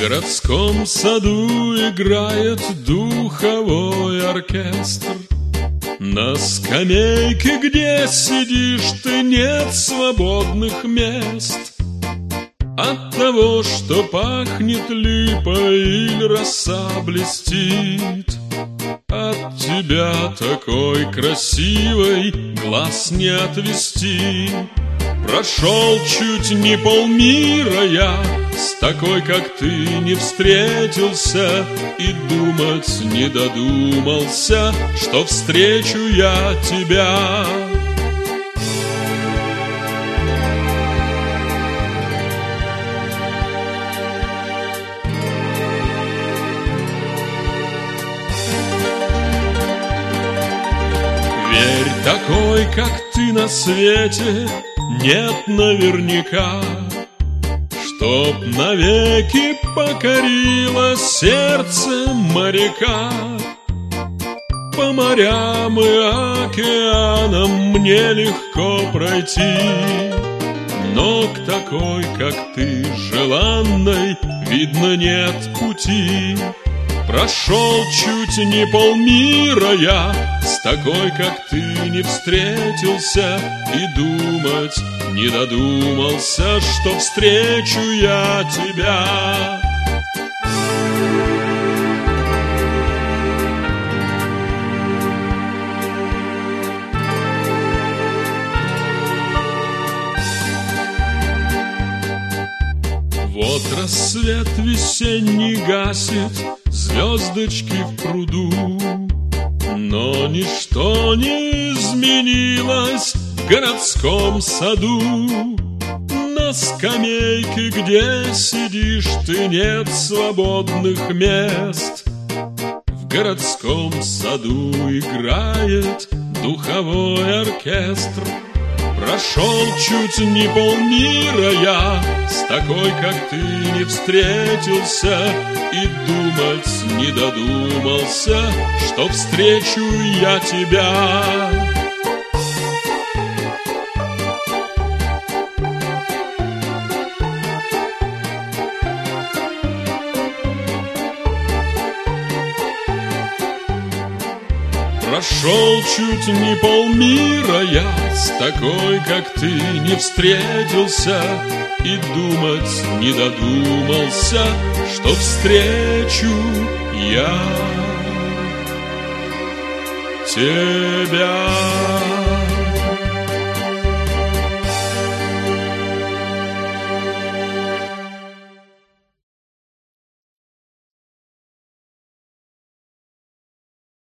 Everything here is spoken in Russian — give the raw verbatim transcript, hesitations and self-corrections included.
городском саду играет духовой оркестр. На скамейке, где сидишь ты, нет свободных мест. От того, что пахнет липой или роса блестит, от тебя такой красивой глаз не отвести. Прошел чуть не полмира я, с такой, как ты, не встретился, и думать не додумался, что встречу я тебя. Верь, такой, как ты, на свете нет наверняка, чтоб навеки покорило сердце моряка. По морям и океанам мне легко пройти, но к такой, как ты, желанной, видно, нет пути. Прошел чуть не полмира я, с такой, как ты, не встретился, и думать не додумался, что встречу я тебя. Вот рассвет весенний гасит звездочки в пруду, но ничто не изменилось в городском саду. На скамейке, где сидишь ты, нет свободных мест. В городском саду играет духовой оркестр. Прошел чуть не полмира я, с такой, как ты, не встретился, и думать не додумался, что встречу я тебя. Прошел чуть не полмира я, с такой, как ты, не встретился, и думать не додумался, что встречу я тебя.